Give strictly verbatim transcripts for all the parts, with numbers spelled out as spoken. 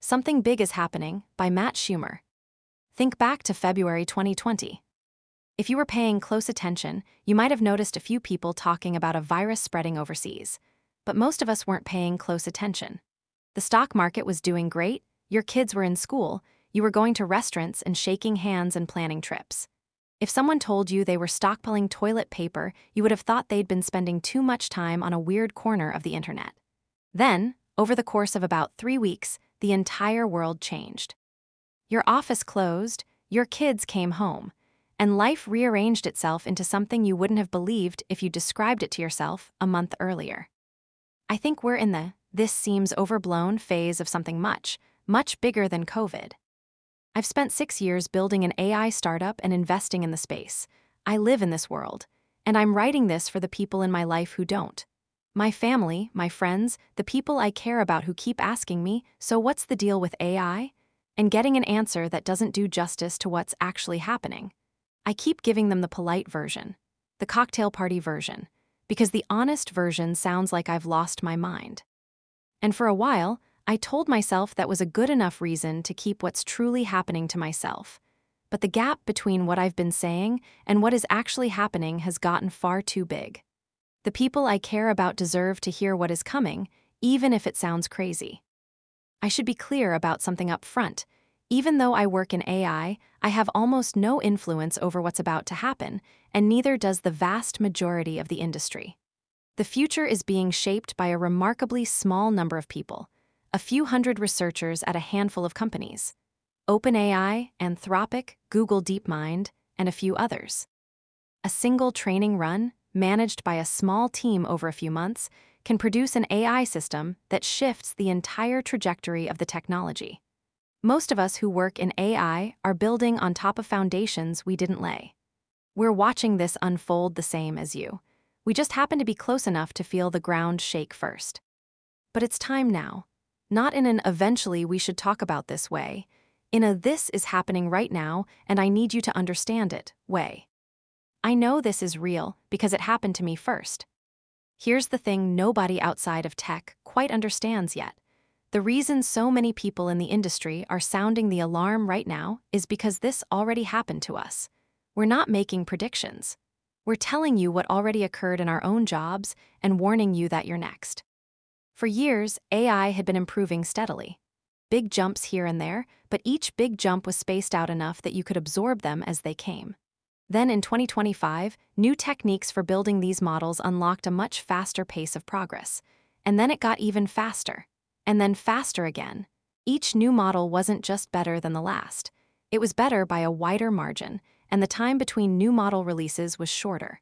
Something Big is Happening by Matt Schumer. Think back to February twenty twenty. If you were paying close attention, you might have noticed a few people talking about a virus spreading overseas. But most of us weren't paying close attention. The stock market was doing great, your kids were in school, you were going to restaurants and shaking hands and planning trips. If someone told you they were stockpiling toilet paper, you would have thought they'd been spending too much time on a weird corner of the internet. Then, over the course of about three weeks, the entire world changed. Your office closed, your kids came home, and life rearranged itself into something you wouldn't have believed if you described it to yourself a month earlier. I think we're in the "this seems overblown" phase of something much, much bigger than COVID. I've spent six years building an A I startup and investing in the space. I live in this world, and I'm writing this for the people in my life who don't. My family, my friends, the people I care about who keep asking me, so what's the deal with A I? And getting an answer that doesn't do justice to what's actually happening. I keep giving them the polite version, the cocktail party version, because the honest version sounds like I've lost my mind. And for a while, I told myself that was a good enough reason to keep what's truly happening to myself. But the gap between what I've been saying and what is actually happening has gotten far too big. The people I care about deserve to hear what is coming, even if it sounds crazy. I should be clear about something up front. Even though I work in A I, I have almost no influence over what's about to happen, and neither does the vast majority of the industry. The future is being shaped by a remarkably small number of people, a few hundred researchers at a handful of companies. OpenAI, Anthropic, Google DeepMind, and a few others. A single training run, managed by a small team over a few months, can produce an A I system that shifts the entire trajectory of the technology. Most of us who work in A I are building on top of foundations we didn't lay. We're watching this unfold the same as you. We just happen to be close enough to feel the ground shake first. But it's time now. Not in an "eventually we should talk about this" way. In a "this is happening right now and I need you to understand it" way. I know this is real because it happened to me first. Here's the thing nobody outside of tech quite understands yet. The reason so many people in the industry are sounding the alarm right now is because this already happened to us. We're not making predictions. We're telling you what already occurred in our own jobs and warning you that you're next. For years, A I had been improving steadily. Big jumps here and there, but each big jump was spaced out enough that you could absorb them as they came. Then in twenty twenty-five, new techniques for building these models unlocked a much faster pace of progress. And then it got even faster. And then faster again. Each new model wasn't just better than the last. It was better by a wider margin, and the time between new model releases was shorter.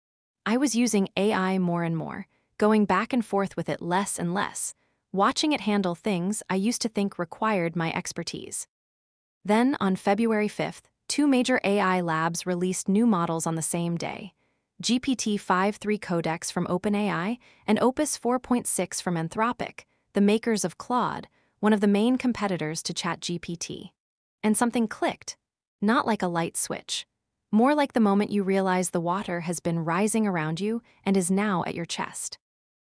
I was using A I more and more, going back and forth with it less and less, watching it handle things I used to think required my expertise. Then, on February fifth, two major A I labs released new models on the same day. G P T five point three Codex from OpenAI and Opus four point six from Anthropic, the makers of Claude, one of the main competitors to ChatGPT. And something clicked, not like a light switch, more like the moment you realize the water has been rising around you and is now at your chest.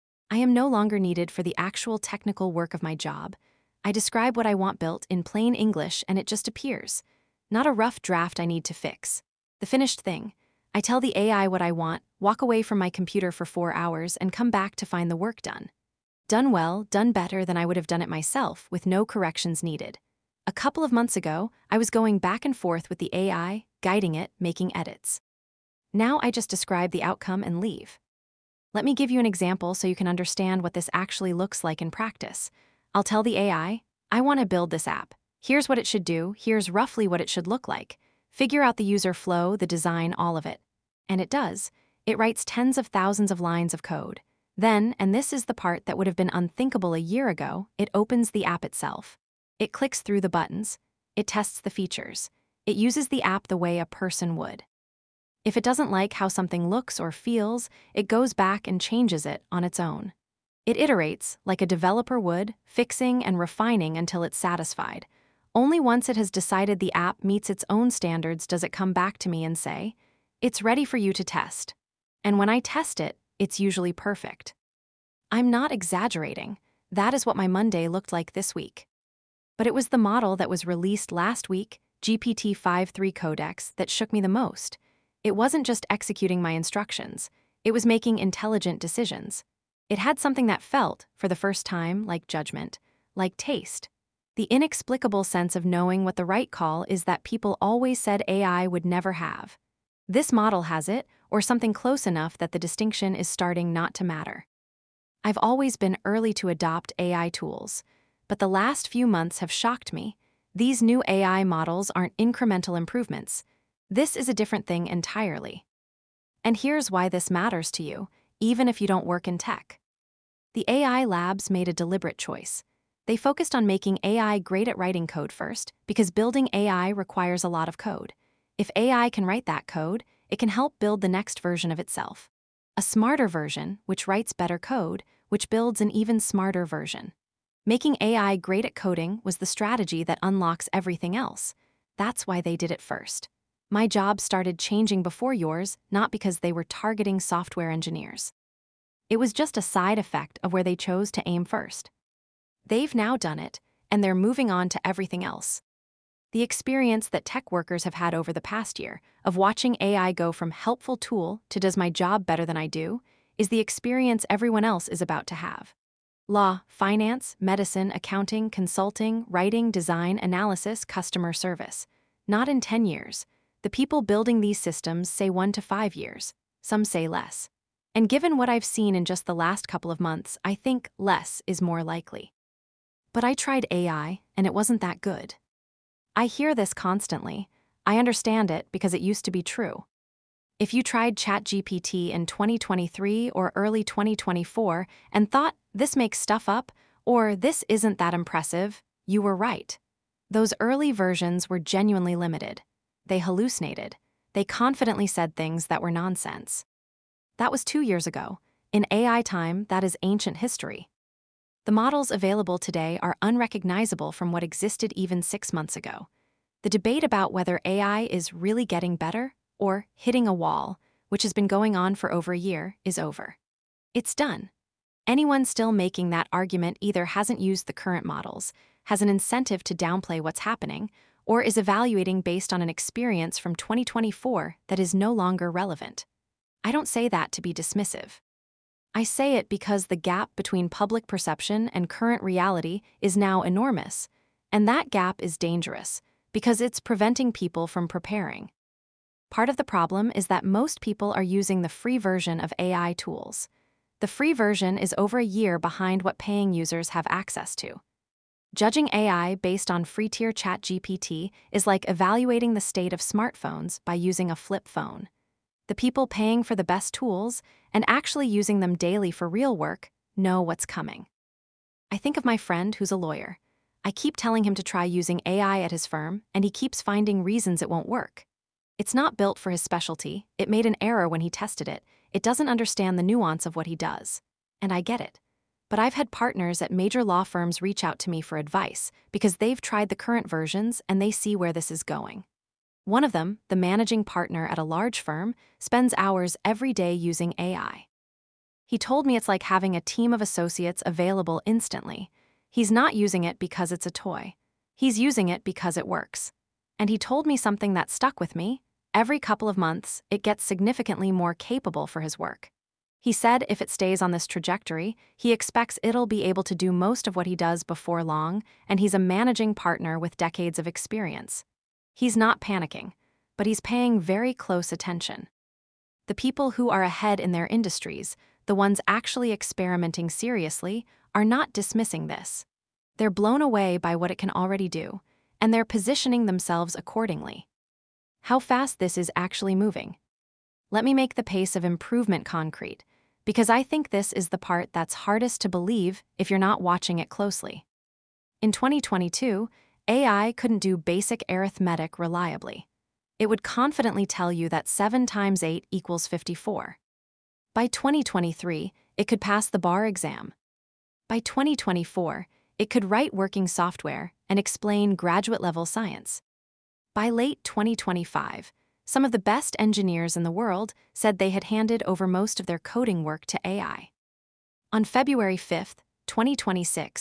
I am no longer needed for the actual technical work of my job. I describe what I want built in plain English and it just appears. Not a rough draft I need to fix. The finished thing. I tell the A I what I want, walk away from my computer for four hours, and come back to find the work done. Done well, done better than I would have done it myself, with no corrections needed. A couple of months ago, I was going back and forth with the A I, guiding it, making edits. Now I just describe the outcome and leave. Let me give you an example so you can understand what this actually looks like in practice. I'll tell the A I, I want to build this app. Here's what it should do, here's roughly what it should look like. Figure out the user flow, the design, all of it. And it does. It writes tens of thousands of lines of code. Then, and this is the part that would have been unthinkable a year ago, it opens the app itself. It clicks through the buttons. It tests the features. It uses the app the way a person would. If it doesn't like how something looks or feels, it goes back and changes it on its own. It iterates, like a developer would, fixing and refining until it's satisfied. Only once it has decided the app meets its own standards does it come back to me and say, it's ready for you to test. And when I test it, it's usually perfect. I'm not exaggerating. That is what my Monday looked like this week. But it was the model that was released last week, G P T five point three Codex, that shook me the most. It wasn't just executing my instructions, it was making intelligent decisions. It had something that felt, for the first time, like judgment, like taste. The inexplicable sense of knowing what the right call is that people always said A I would never have. This model has it, or something close enough that the distinction is starting not to matter. I've always been early to adopt A I tools, but the last few months have shocked me. These new A I models aren't incremental improvements. This is a different thing entirely. And here's why this matters to you, even if you don't work in tech. The A I labs made a deliberate choice. They focused on making A I great at writing code first, because building A I requires a lot of code. If A I can write that code, it can help build the next version of itself. A smarter version, which writes better code, which builds an even smarter version. Making A I great at coding was the strategy that unlocks everything else. That's why they did it first. My job started changing before yours, not because they were targeting software engineers. It was just a side effect of where they chose to aim first. They've now done it, and they're moving on to everything else. The experience that tech workers have had over the past year of watching A I go from helpful tool to does my job better than I do is the experience everyone else is about to have. Law, finance, medicine, accounting, consulting, writing, design, analysis, customer service. Not in ten years. The people building these systems say one to five years. Some say less. And given what I've seen in just the last couple of months, I think less is more likely. But I tried A I, and it wasn't that good. I hear this constantly. I understand it because it used to be true. If you tried ChatGPT in twenty twenty-three or early twenty twenty-four and thought, this makes stuff up, or this isn't that impressive, you were right. Those early versions were genuinely limited. They hallucinated. They confidently said things that were nonsense. That was two years ago. In A I time, that is ancient history. The models available today are unrecognizable from what existed even six months ago. The debate about whether A I is really getting better or hitting a wall, which has been going on for over a year, is over. It's done. Anyone still making that argument either hasn't used the current models, has an incentive to downplay what's happening, or is evaluating based on an experience from twenty twenty-four that is no longer relevant. I don't say that to be dismissive. I say it because the gap between public perception and current reality is now enormous, and that gap is dangerous because it's preventing people from preparing. Part of the problem is that most people are using the free version of A I tools. The free version is over a year behind what paying users have access to. Judging A I based on free-tier ChatGPT is like evaluating the state of smartphones by using a flip phone. The people paying for the best tools and actually using them daily for real work know what's coming. I think of my friend who's a lawyer. I keep telling him to try using A I at his firm, and he keeps finding reasons it won't work. It's not built for his specialty, it made an error when he tested it, it doesn't understand the nuance of what he does. And I get it. But I've had partners at major law firms reach out to me for advice because they've tried the current versions and they see where this is going. One of them, the managing partner at a large firm, spends hours every day using A I. He told me it's like having a team of associates available instantly. He's not using it because it's a toy. He's using it because it works. And he told me something that stuck with me. Every couple of months, it gets significantly more capable for his work. He said if it stays on this trajectory, he expects it'll be able to do most of what he does before long, and he's a managing partner with decades of experience. He's not panicking, but he's paying very close attention. The people who are ahead in their industries, the ones actually experimenting seriously, are not dismissing this. They're blown away by what it can already do, and they're positioning themselves accordingly. How fast this is actually moving. Let me make the pace of improvement concrete, because I think this is the part that's hardest to believe if you're not watching it closely. In twenty twenty-two, A I couldn't do basic arithmetic reliably. It would confidently tell you that seven times eight equals fifty-four. By twenty twenty-three, it could pass the bar exam. By twenty twenty-four, it could write working software and explain graduate-level science. By late twenty twenty-five, some of the best engineers in the world said they had handed over most of their coding work to A I. On February fifth, twenty twenty-six,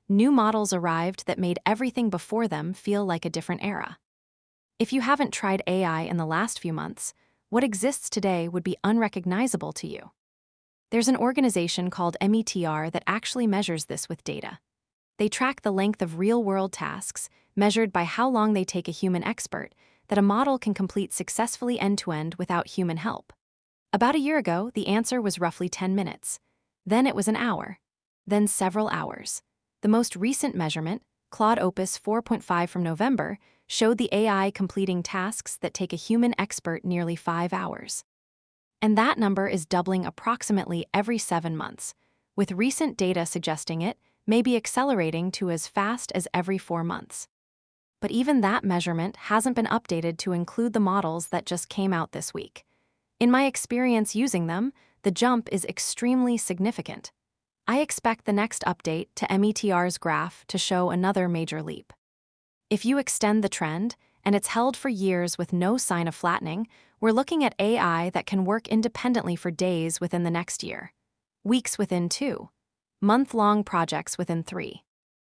New models arrived that made everything before them feel like a different era. If you haven't tried A I in the last few months, what exists today would be unrecognizable to you. There's an organization called M E T R that actually measures this with data. They track the length of real-world tasks, measured by how long they take a human expert, that a model can complete successfully end-to-end without human help. About a year ago, the answer was roughly ten minutes. Then it was an hour. Then several hours. The most recent measurement, Claude Opus four point five from November, showed the A I completing tasks that take a human expert nearly five hours. And that number is doubling approximately every seven months, with recent data suggesting it may be accelerating to as fast as every four months. But even that measurement hasn't been updated to include the models that just came out this week. In my experience using them, the jump is extremely significant. I expect the next update to M E T R's graph to show another major leap. If you extend the trend, and it's held for years with no sign of flattening, we're looking at A I that can work independently for days within the next year, weeks within two, month-long projects within three.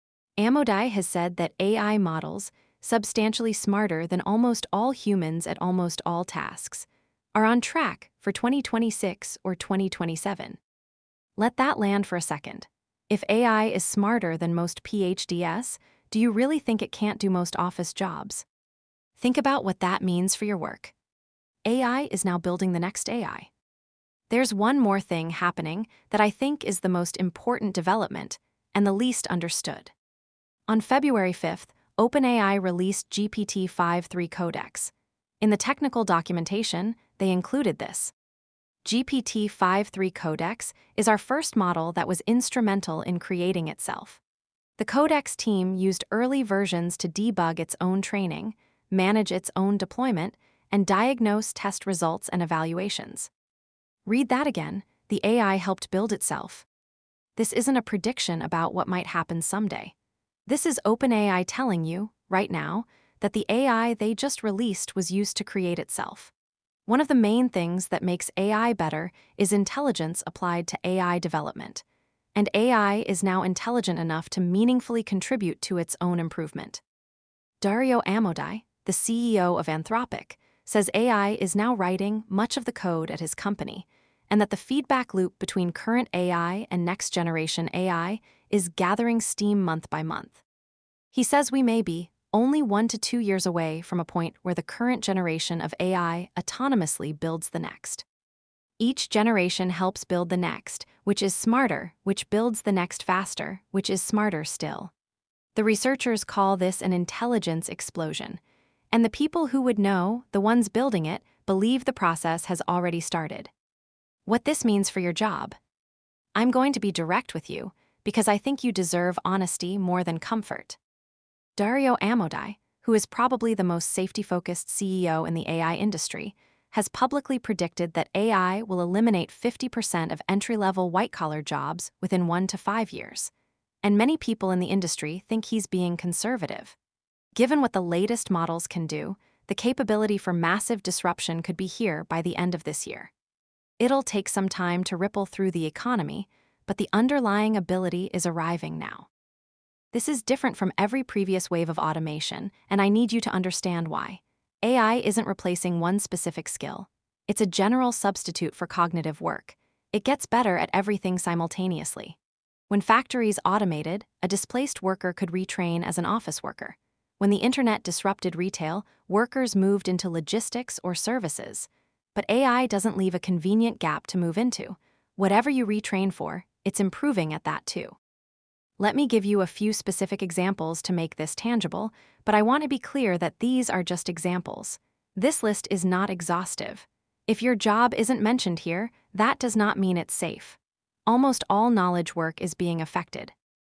Amodai has said that A I models, substantially smarter than almost all humans at almost all tasks, are on track for twenty twenty-six or twenty twenty-seven. Let that land for a second. If A I is smarter than most PhDs, do you really think it can't do most office jobs? Think about what that means for your work. A I is now building the next A I. There's one more thing happening that I think is the most important development and the least understood. On February fifth, OpenAI released G P T five point three Codex. In the technical documentation, they included this. G P T five point three Codex is our first model that was instrumental in creating itself. The Codex team used early versions to debug its own training, manage its own deployment, and diagnose test results and evaluations. Read that again, the A I helped build itself. This isn't a prediction about what might happen someday. This is OpenAI telling you, right now, that the A I they just released was used to create itself. One of the main things that makes A I better is intelligence applied to A I development. And A I is now intelligent enough to meaningfully contribute to its own improvement. Dario Amodei, the C E O of Anthropic, says A I is now writing much of the code at his company, and that the feedback loop between current A I and next-generation A I is gathering steam month by month. He says we may be only one to two years away from a point where the current generation of A I autonomously builds the next. Each generation helps build the next, which is smarter, which builds the next faster, which is smarter still. The researchers call this an intelligence explosion, and the people who would know, the ones building it, believe the process has already started. What this means for your job? I'm going to be direct with you, because I think you deserve honesty more than comfort. Dario Amodei, who is probably the most safety-focused C E O in the A I industry, has publicly predicted that A I will eliminate fifty percent of entry-level white-collar jobs within one to five years. And many people in the industry think he's being conservative. Given what the latest models can do, the capability for massive disruption could be here by the end of this year. It'll take some time to ripple through the economy, but the underlying ability is arriving now. This is different from every previous wave of automation, and I need you to understand why. A I isn't replacing one specific skill. It's a general substitute for cognitive work. It gets better at everything simultaneously. When factories automated, a displaced worker could retrain as an office worker. When the internet disrupted retail, workers moved into logistics or services. But A I doesn't leave a convenient gap to move into. Whatever you retrain for, it's improving at that too. Let me give you a few specific examples to make this tangible, but I want to be clear that these are just examples. This list is not exhaustive. If your job isn't mentioned here, that does not mean it's safe. Almost all knowledge work is being affected.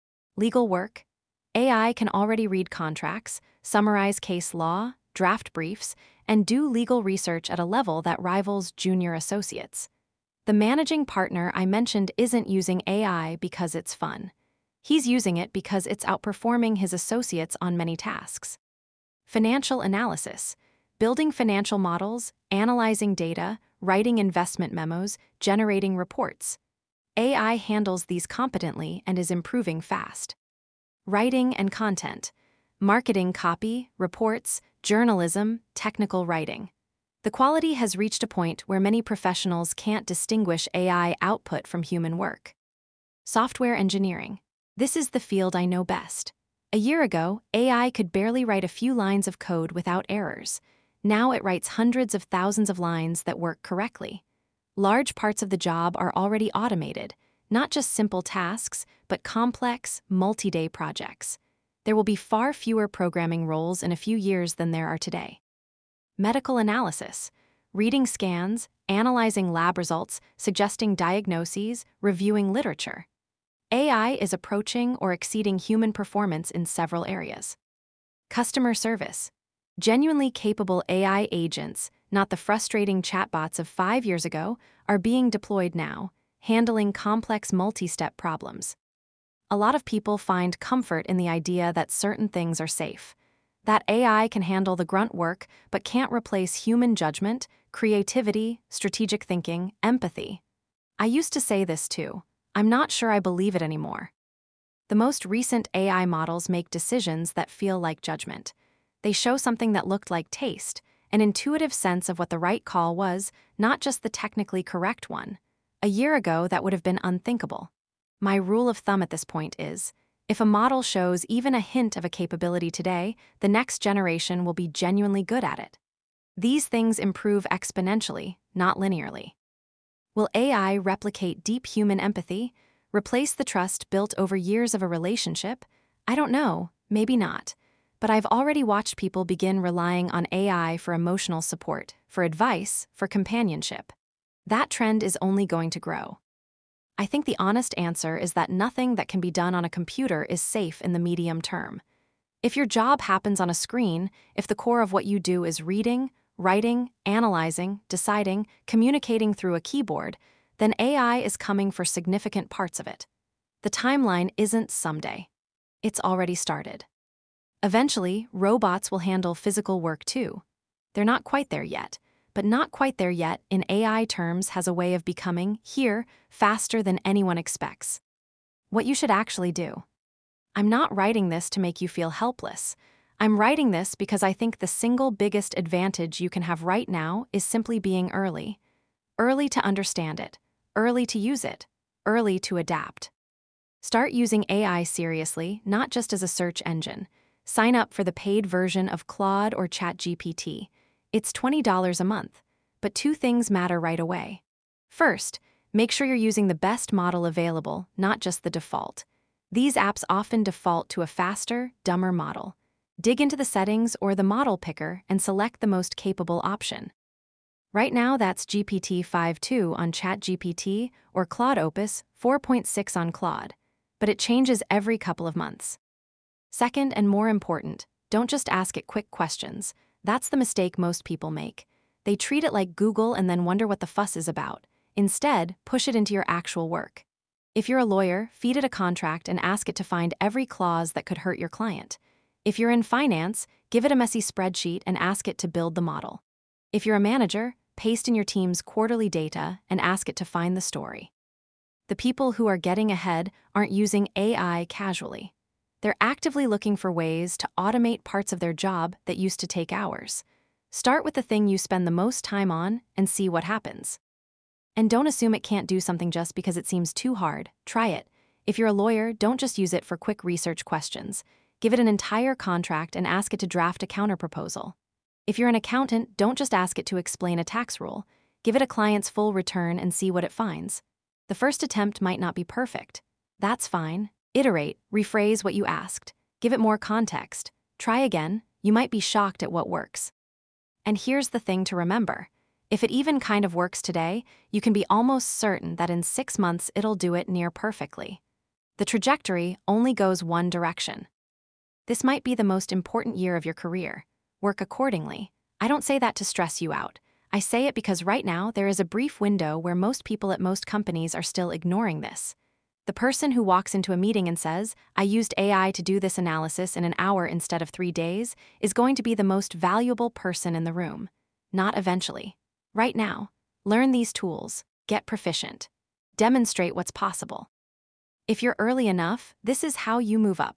Legal work. A I can already read contracts, summarize case law, draft briefs, and do legal research at a level that rivals junior associates. The managing partner I mentioned isn't using A I because it's fun. He's using it because it's outperforming his associates on many tasks. Financial analysis. Building financial models, analyzing data, writing investment memos, generating reports. A I handles these competently and is improving fast. writing and content, marketing copy, reports, journalism, technical writing. The quality has reached a point where many professionals can't distinguish A I output from human work. Software engineering. This is the field I know best. A year ago, A I could barely write a few lines of code without errors. Now it writes hundreds of thousands of lines that work correctly. Large parts of the job are already automated, not just simple tasks, but complex, multi-day projects. There will be far fewer programming roles in a few years than there are today. Medical analysis. Reading scans, analyzing lab results, suggesting diagnoses, reviewing literature. A I is approaching or exceeding human performance in several areas. Customer service. Genuinely capable A I agents, not the frustrating chatbots of five years ago, are being deployed now, handling complex multi-step problems. A lot of people find comfort in the idea that certain things are safe. That A I can handle the grunt work but can't replace human judgment, creativity, strategic thinking, empathy. I used to say this too. I'm not sure I believe it anymore. The most recent A I models make decisions that feel like judgment. They show something that looked like taste, an intuitive sense of what the right call was, not just the technically correct one. A year ago, that would have been unthinkable. My rule of thumb at this point is, if a model shows even a hint of a capability today, the next generation will be genuinely good at it. These things improve exponentially, not linearly. Will A I replicate deep human empathy, replace the trust built over years of a relationship? I don't know, maybe not. But I've already watched people begin relying on A I for emotional support, for advice, for companionship. That trend is only going to grow. I think the honest answer is that nothing that can be done on a computer is safe in the medium term. If your job happens on a screen, if the core of what you do is reading, writing, analyzing, deciding, communicating through a keyboard, then A I is coming for significant parts of it. The timeline isn't someday. It's already started. Eventually, robots will handle physical work too. They're not quite there yet, but not quite there yet in A I terms has a way of becoming here faster than anyone expects. What you should actually do. I'm not writing this to make you feel helpless. I'm writing this because I think the single biggest advantage you can have right now is simply being early. Early to understand it, early to use it, early to adapt. Start using A I seriously, not just as a search engine. Sign up for the paid version of Claude or ChatGPT. It's twenty dollars a month, but two things matter right away. First, make sure you're using the best model available, not just the default. These apps often default to a faster, dumber model. Dig into the settings or the model picker and select the most capable option. Right now, that's G P T five point two on ChatGPT or Claude Opus four point six on Claude, but it changes every couple of months. Second, and more important, don't just ask it quick questions. That's the mistake most people make. They treat it like Google and then wonder what the fuss is about. Instead, push it into your actual work. If you're a lawyer, feed it a contract and ask it to find every clause that could hurt your client. If you're in finance, give it a messy spreadsheet and ask it to build the model. If you're a manager, paste in your team's quarterly data and ask it to find the story. The people who are getting ahead aren't using A I casually. They're actively looking for ways to automate parts of their job that used to take hours. Start with the thing you spend the most time on and see what happens. And don't assume it can't do something just because it seems too hard. Try it. If you're a lawyer, don't just use it for quick research questions. Give it an entire contract and ask it to draft a counterproposal. If you're an accountant, don't just ask it to explain a tax rule. Give it a client's full return and see what it finds. The first attempt might not be perfect. That's fine. Iterate, rephrase what you asked, give it more context. Try again, you might be shocked at what works. And here's the thing to remember. If it even kind of works today, you can be almost certain that in six months it'll do it near perfectly. The trajectory only goes one direction. This might be the most important year of your career. Work accordingly. I don't say that to stress you out. I say it because right now there is a brief window where most people at most companies are still ignoring this. The person who walks into a meeting and says, I used A I to do this analysis in an hour instead of three days, is going to be the most valuable person in the room. Not eventually. Right now. Learn these tools. Get proficient. Demonstrate what's possible. If you're early enough, this is how you move up. By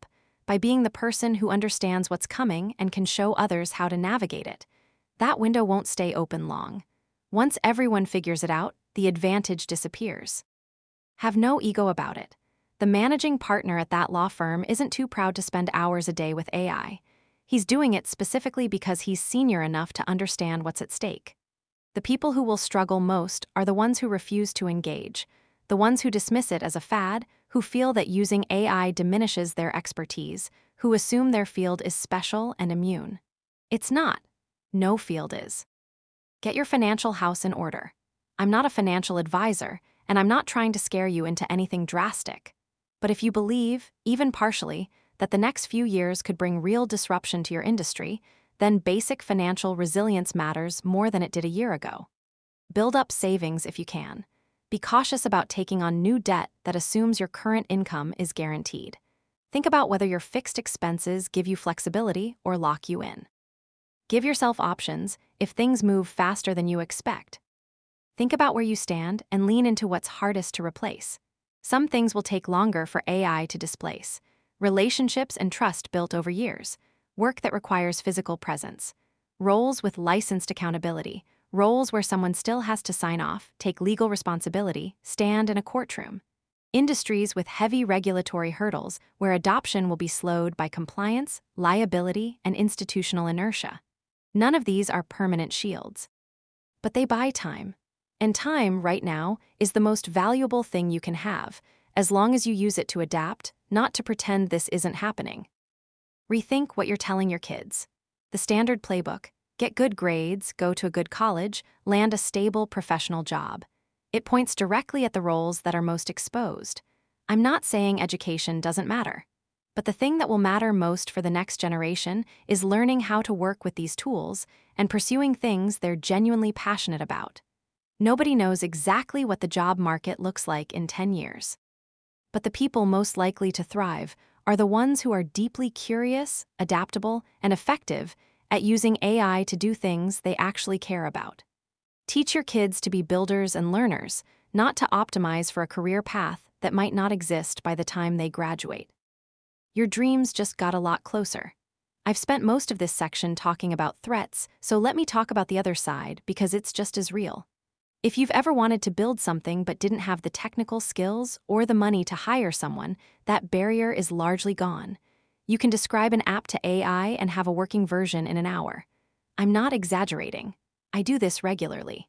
by being the person who understands what's coming and can show others how to navigate it. That window won't stay open long. Once everyone figures it out, the advantage disappears. Have no ego about it. The managing partner at that law firm isn't too proud to spend hours a day with A I. He's doing it specifically because he's senior enough to understand what's at stake. The people who will struggle most are the ones who refuse to engage, the ones who dismiss it as a fad, who feel that using A I diminishes their expertise, who assume their field is special and immune. It's not. No field is. Get your financial house in order. I'm not a financial advisor, and I'm not trying to scare you into anything drastic. But if you believe, even partially, that the next few years could bring real disruption to your industry, then basic financial resilience matters more than it did a year ago. Build up savings if you can. Be cautious about taking on new debt that assumes your current income is guaranteed. Think about whether your fixed expenses give you flexibility or lock you in. Give yourself options if things move faster than you expect. Think about where you stand and lean into what's hardest to replace. Some things will take longer for A I to displace. Relationships and trust built over years. Work that requires physical presence. Roles with licensed accountability. Roles where someone still has to sign off, take legal responsibility, stand in a courtroom. Industries with heavy regulatory hurdles where adoption will be slowed by compliance, liability, and institutional inertia. None of these are permanent shields. But they buy time. And time, right now, is the most valuable thing you can have, as long as you use it to adapt, not to pretend this isn't happening. Rethink what you're telling your kids. The standard playbook: get good grades, go to a good college, land a stable professional job. It points directly at the roles that are most exposed. I'm not saying education doesn't matter. But the thing that will matter most for the next generation is learning how to work with these tools and pursuing things they're genuinely passionate about. Nobody knows exactly what the job market looks like in ten years. But the people most likely to thrive are the ones who are deeply curious, adaptable, and effective at using A I to do things they actually care about. Teach your kids to be builders and learners, not to optimize for a career path that might not exist by the time they graduate. Your dreams just got a lot closer. I've spent most of this section talking about threats, so let me talk about the other side because it's just as real. If you've ever wanted to build something but didn't have the technical skills or the money to hire someone, that barrier is largely gone. You can describe an app to A I and have a working version in an hour. I'm not exaggerating. I do this regularly.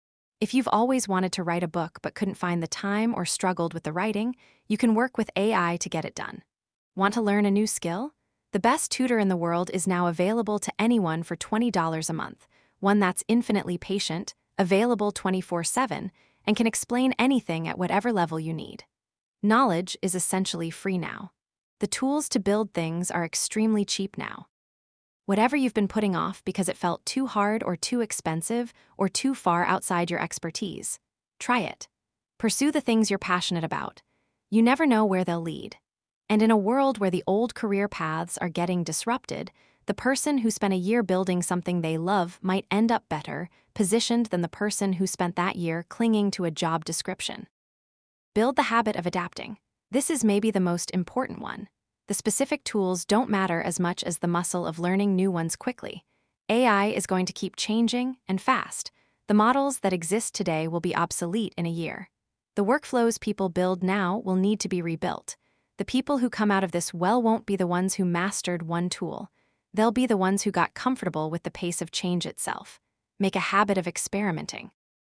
If you've always wanted to write a book but couldn't find the time or struggled with the writing, you can work with A I to get it done. Want to learn a new skill? The best tutor in the world is now available to anyone for twenty dollars a month, one that's infinitely patient, available twenty-four seven, and can explain anything at whatever level you need. Knowledge is essentially free now. The tools to build things are extremely cheap now. Whatever you've been putting off because it felt too hard or too expensive or too far outside your expertise, try it. Pursue the things you're passionate about. You never know where they'll lead. And in a world where the old career paths are getting disrupted, the person who spent a year building something they love might end up better positioned than the person who spent that year clinging to a job description. Build the habit of adapting. This is maybe the most important one. The specific tools don't matter as much as the muscle of learning new ones quickly. A I is going to keep changing and fast. The models that exist today will be obsolete in a year. The workflows people build now will need to be rebuilt. The people who come out of this well won't be the ones who mastered one tool. They'll be the ones who got comfortable with the pace of change itself. Make a habit of experimenting.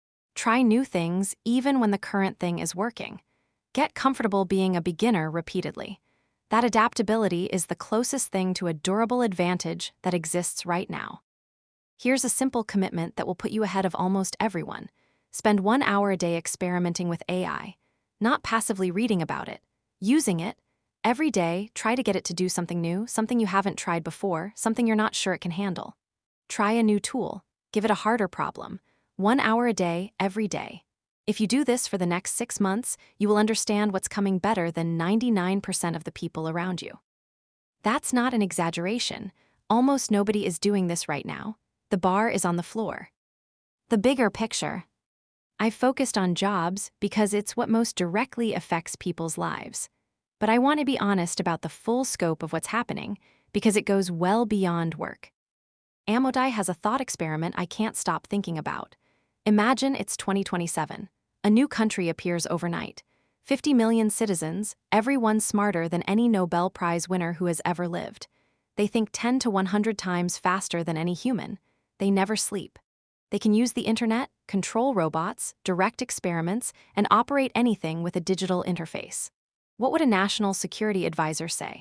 Try new things even when the current thing is working. Get comfortable being a beginner repeatedly. That adaptability is the closest thing to a durable advantage that exists right now. Here's a simple commitment that will put you ahead of almost everyone. Spend one hour a day experimenting with A I, not passively reading about it, using it. Every day, try to get it to do something new, something you haven't tried before, something you're not sure it can handle. Try a new tool. Give it a harder problem. One hour a day, every day. If you do this for the next six months, you will understand what's coming better than ninety-nine percent of the people around you. That's not an exaggeration. Almost nobody is doing this right now. The bar is on the floor. The bigger picture. I've focused on jobs because it's what most directly affects people's lives. But I want to be honest about the full scope of what's happening because it goes well beyond work. Amodai has a thought experiment I can't stop thinking about. Imagine it's twenty twenty-seven. A new country appears overnight. fifty million citizens, everyone smarter than any Nobel Prize winner who has ever lived. They think ten to one hundred times faster than any human. They never sleep. They can use the internet, control robots, direct experiments, and operate anything with a digital interface. What would a national security advisor say?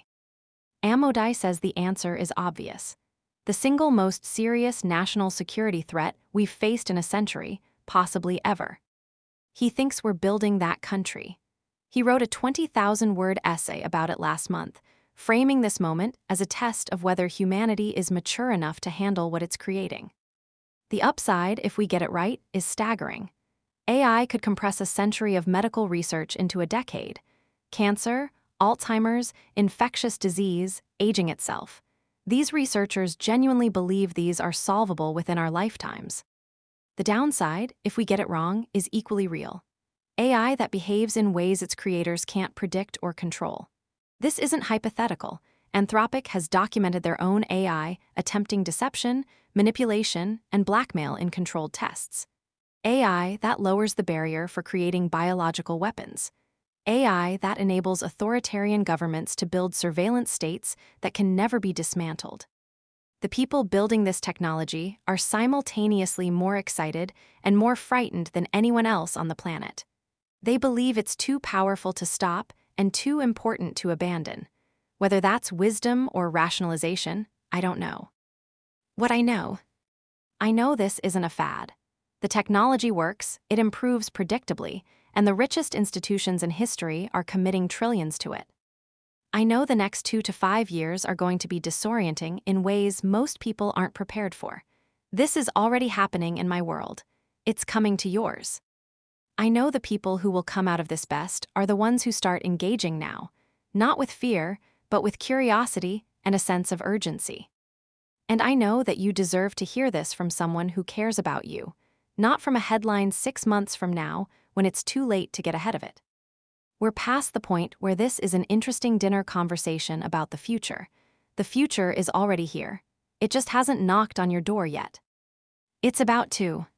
Amodai says the answer is obvious. The single most serious national security threat we've faced in a century, possibly ever. He thinks we're building that country. He wrote a twenty thousand word essay about it last month, framing this moment as a test of whether humanity is mature enough to handle what it's creating. The upside, if we get it right, is staggering. A I could compress a century of medical research into a decade. Cancer, Alzheimer's, infectious disease, aging itself. These researchers genuinely believe these are solvable within our lifetimes. The downside, if we get it wrong, is equally real. A I that behaves in ways its creators can't predict or control. This isn't hypothetical. Anthropic has documented their own A I attempting deception, manipulation, and blackmail in controlled tests. A I that lowers the barrier for creating biological weapons. A I that enables authoritarian governments to build surveillance states that can never be dismantled. The people building this technology are simultaneously more excited and more frightened than anyone else on the planet. They believe it's too powerful to stop and too important to abandon. Whether that's wisdom or rationalization, I don't know. What I know? I know this isn't a fad. The technology works, it improves predictably, and the richest institutions in history are committing trillions to it. I know the next two to five years are going to be disorienting in ways most people aren't prepared for. This is already happening in my world. It's coming to yours. I know the people who will come out of this best are the ones who start engaging now, not with fear, but with curiosity and a sense of urgency. And I know that you deserve to hear this from someone who cares about you, not from a headline six months from now when it's too late to get ahead of it. We're past the point where this is an interesting dinner conversation about the future. The future is already here. It just hasn't knocked on your door yet. It's about to.